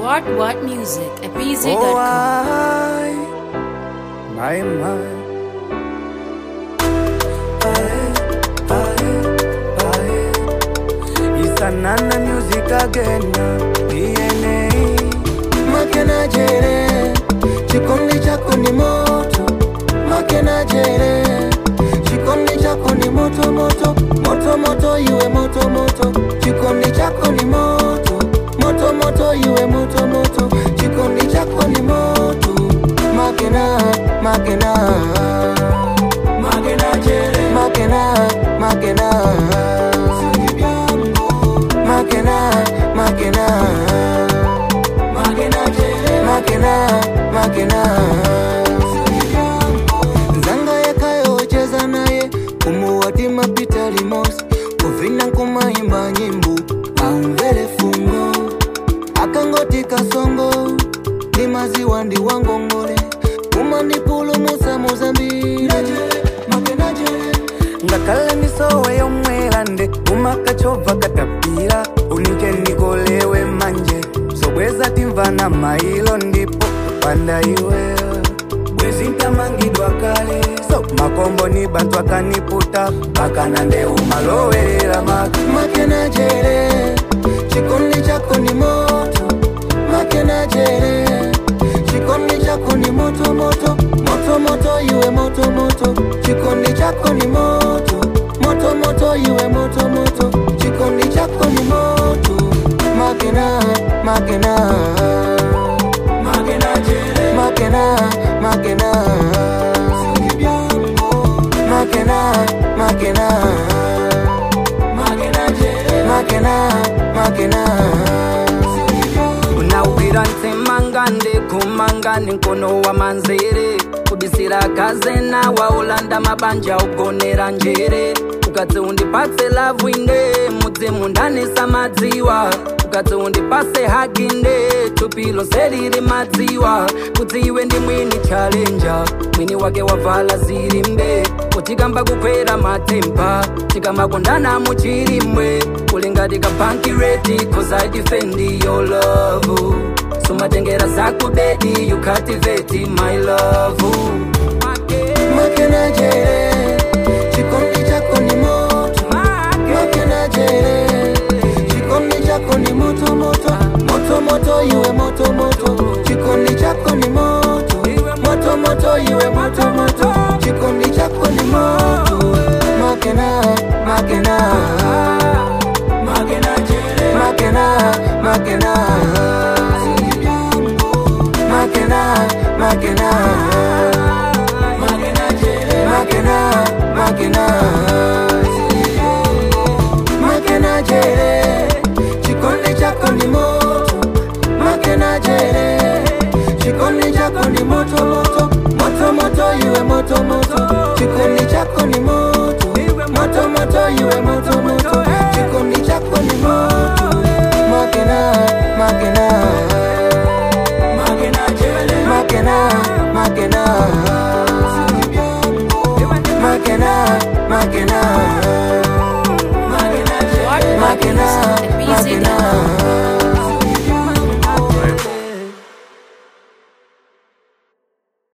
What music at Oh, BZ.com. my. It's another music again. DNA. Makena jere, chikondi chako ni moto. Makena jere, chikondi chako ni moto moto. Moto moto iwe moto moto. Chikondi chako ni moto. Moto moto iwe moto moto. Chikondi chako ni moto. Makena, makena. Makena jere, makena, makena. Makena, makena. Makena Zanga yakayo cheza naye kumuwati mapita limos kufina kumaimba nyimbu aumvele fungo akangoti kasongo ni maziwa ndi wangongole kumanipulu musa muzambiri Makena jere Ngakale misowe yomwelande umakachova katapira unike nikolewe manje sobweza timvana mailo ndipo panda iwe bwezi ntamangidwa kale so makombo ni bantu akaniputa bakanande umalowerera Makena jere chikondi chako ni moto Makena jere chikondi chako ni moto moto moto moto iwe moto moto chikondi chako ni moto moto moto iwe moto moto chikondi chako ni moto Makena makena Makena jere makena makena Makena makena Makena unawira nsemangande kumangane nkono wa manzere kubisira kazena waulanda mabanja ugonera njere ukatse undipatse lavu inde mudze mundanesa madziwa ukatse undipase haginde tupilo seliri madziwa kuti iwe ndi mwini challenja mwini wake wavala zirimbe utikamba kukwera matempa tikamakondana muchirimwe ulingati kapanki reti cause I defend your love sumatengera zakubedi you cultivate my love Makena jere chikondi chako ni moto Makena jere chikondi chako ni moto moto moto moto iwe moto moto chikondi chako ni moto moto moto iwe moto moto chikondi chako ni moto Makena makena Makena jere makena makena Makena makena Makena jere chikondi chako ni moto Makena jere chikondi chako ni moto moto moto moto iwe moto moto chikondi chako ni moto moto moto iwe moto moto chikondi chako ni moto Makena makena Makena jere makena